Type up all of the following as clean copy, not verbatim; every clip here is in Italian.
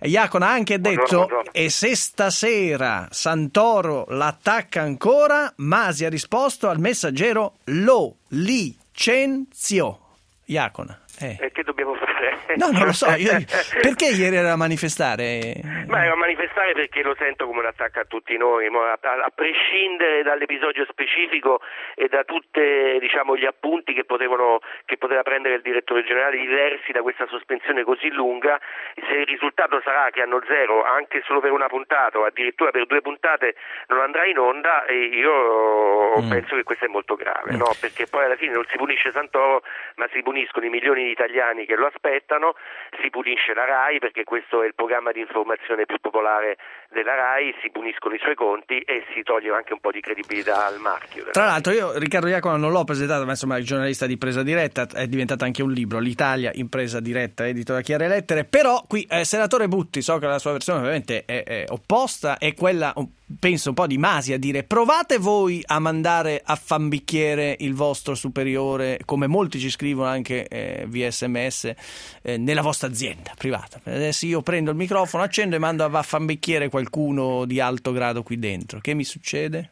Jacono ha anche detto, buongiorno. e se stasera Santoro l'attacca ancora, Masi ha risposto al Messaggero: lo licenzio. Jacono. E che dobbiamo fare? No, non lo so, perché ieri era a manifestare? Ma era a manifestare perché lo sento come un attacco a tutti noi, a prescindere dall'episodio specifico e da tutte, diciamo, gli appunti che poteva prendere il direttore generale diversi da questa sospensione così lunga. Se il risultato sarà che hanno zero anche solo per una puntata o addirittura per 2 puntate non andrà in onda, e io penso che questo è molto grave, no? Perché poi alla fine non si punisce Santoro, ma si puniscono i milioni di italiani che lo aspettano, si punisce la RAI perché questo è il programma di informazione più popolare della RAI, si puniscono i suoi conti e si toglie anche un po' di credibilità al marchio. Tra l'altro io Riccardo Jacono non l'ho presentato, ma insomma il giornalista di Presa Diretta, è diventato anche un libro, L'Italia in Presa Diretta, edito da Chiare Lettere, però qui senatore Butti, so che la sua versione ovviamente è opposta, è quella penso un po' di Masi a dire: provate voi a mandare a fanbicchiere il vostro superiore, come molti ci scrivono anche via SMS, nella vostra azienda privata. Adesso io prendo il microfono, accendo e mando a fanbicchiere qualcuno di alto grado qui dentro. Che mi succede?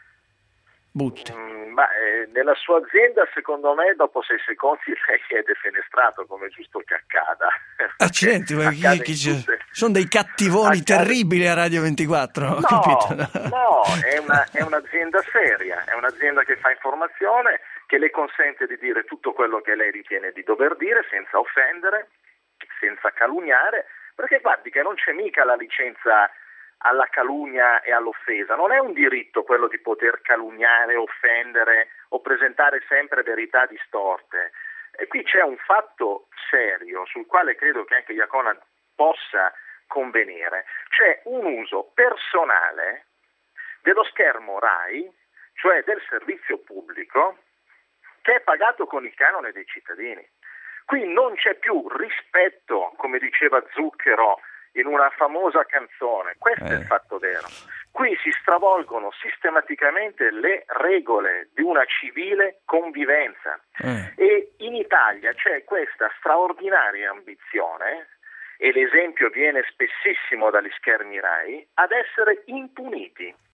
Butti. Nella sua azienda, secondo me, dopo 6 secondi lei è defenestrato, come è giusto che accada. Accidenti, sono dei cattivoni terribili a Radio 24. Ho capito? No, è un'azienda seria, è un'azienda che fa informazione, che le consente di dire tutto quello che lei ritiene di dover dire, senza offendere, senza calunniare, perché guardi che non c'è mica la licenza alla calunnia e all'offesa, non è un diritto quello di poter calunniare, offendere o presentare sempre verità distorte. E qui c'è un fatto serio sul quale credo che anche Jacono possa convenire, c'è un uso personale dello schermo RAI, cioè del servizio pubblico, che è pagato con il canone dei cittadini. Qui non c'è più rispetto, come diceva Zucchero in una famosa canzone, questo è il fatto vero. Qui si stravolgono sistematicamente le regole di una civile convivenza e in Italia c'è questa straordinaria ambizione, e l'esempio viene spessissimo dagli schermi RAI, ad essere impuniti.